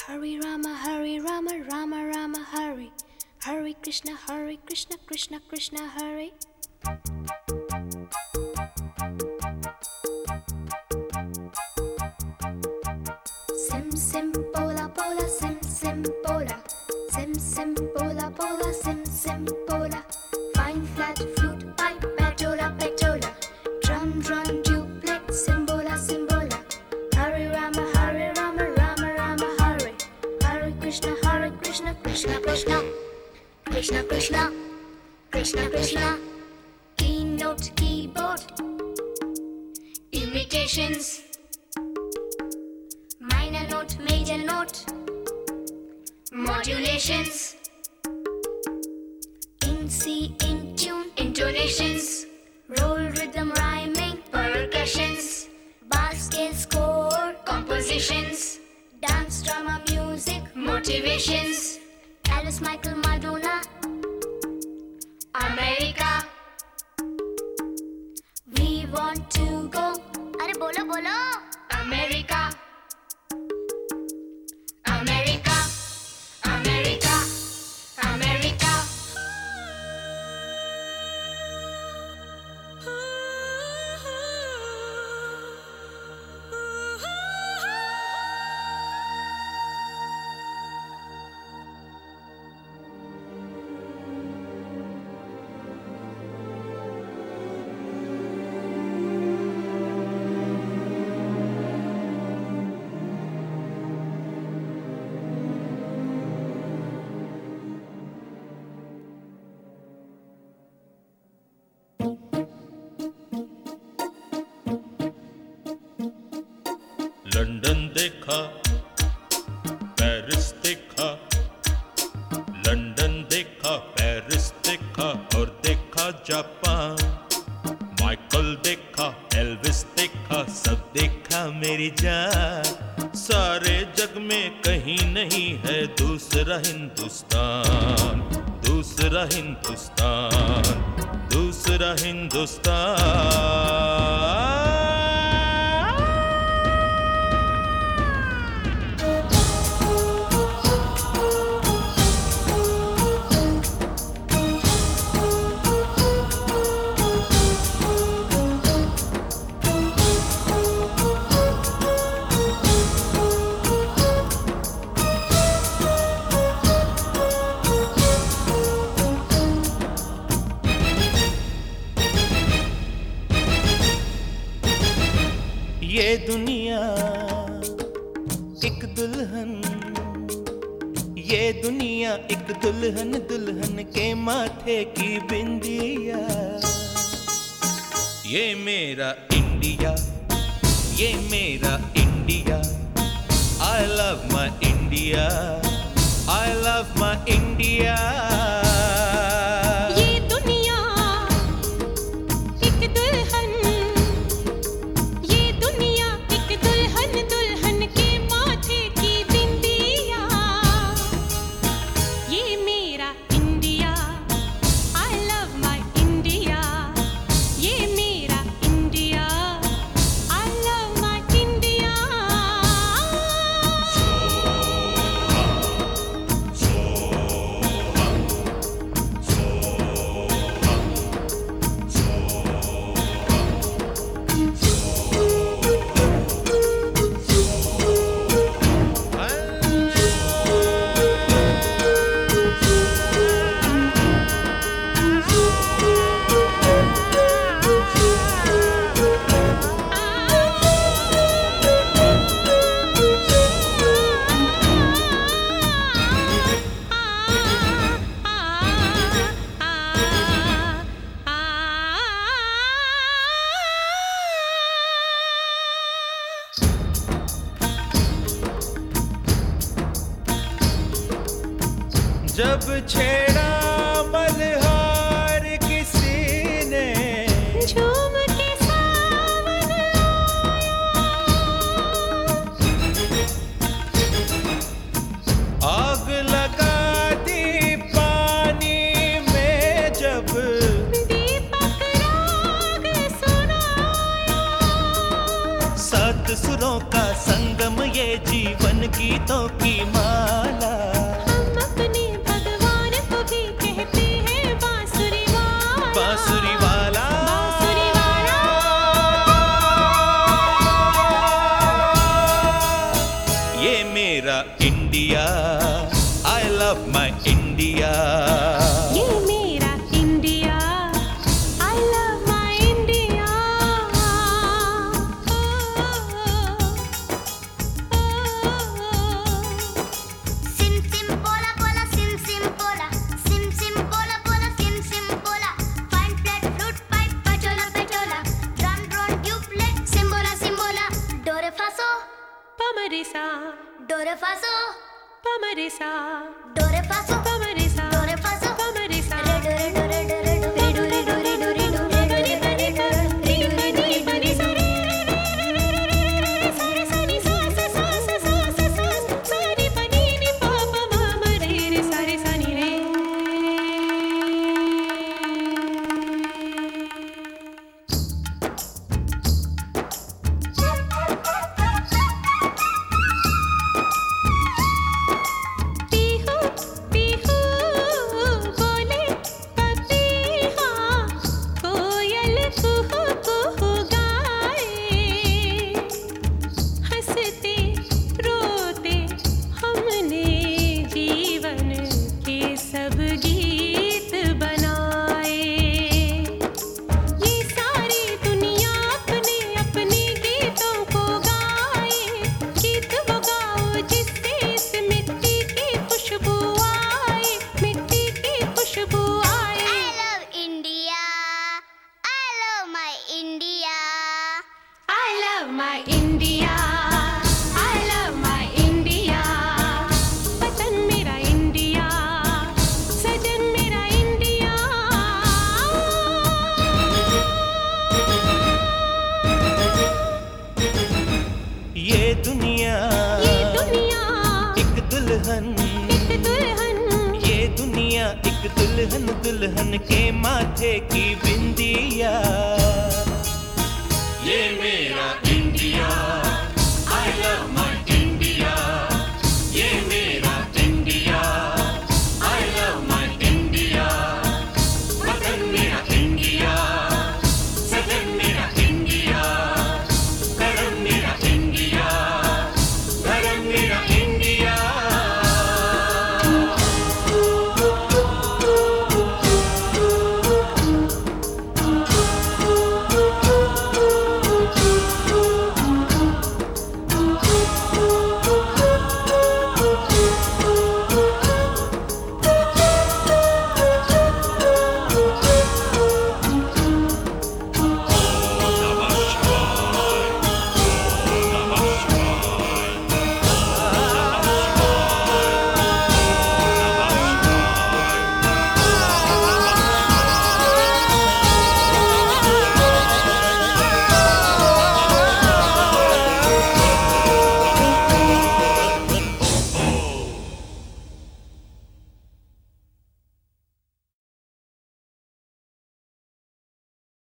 Hare Rama, Rama Rama Hare. Hare Krishna, Krishna Krishna Hare. Sim sim pola pola, sim sim pola. Sim sim pola pola, sim sim pola. Fine flat flute pipe, petola petola. Drum drum duplex, simbola simbola. Hare Rama, Rama Rama Hare. Hare Krishna, Krishna Krishna Krishna Krishna Krishna Krishna. Keynote keyboard, imitations. Minor note, major note, modulations. In C, in tune, intonations. Roll rhythm, rhyming, percussions. Bar scale, score, compositions. Dance, drama, music, motivations. Alice, Michael, Madonna, America. We want to go. Arre bolo bolo. America. America, America, America. London देखा, Paris देखा, London देखा, Paris देखा और देखा Japan. Michael देखा, Elvis देखा, सब देखा मेरी जान। सारे जग में कहीं नहीं है दूसरा हिंदुस्तान, दूसरा हिंदुस्तान, दूसरा हिंदुस्तान। ये दुनिया एक दुल्हन, ये दुनिया एक दुल्हन, दुल्हन के माथे की बिंदिया। ये मेरा इंडिया, ये मेरा India. I love my India, I love my India। जब छेड़ा मल्हार किसी ने, झूम के सावन आग लगा दी पानी में, जब दीपक राग सुनाया। सात सुरों का संगम, ये जीवन गीतों की बांसुरी वाला ये मेरा India, I love my India. ये मेरा India, I love my India. Sim sim bola bola sim sim bola sim sim bola bola sim sim bola fine flat flute pipe pachola pachola drum drone tubeless simbola simbola do re fa so Pamarisa, do re fa so pamarisa, do re fa so pamarisa, do re fa so pamarisa. re do re do re do re do re do re do re do re do re do re do re do my India, I love my India. वतन मेरा India, सजन मेरा India. ये दुनिया एक दुल्हन, ये दुनिया एक दुल्हन, दुल्हन के माथे की बिंदिया.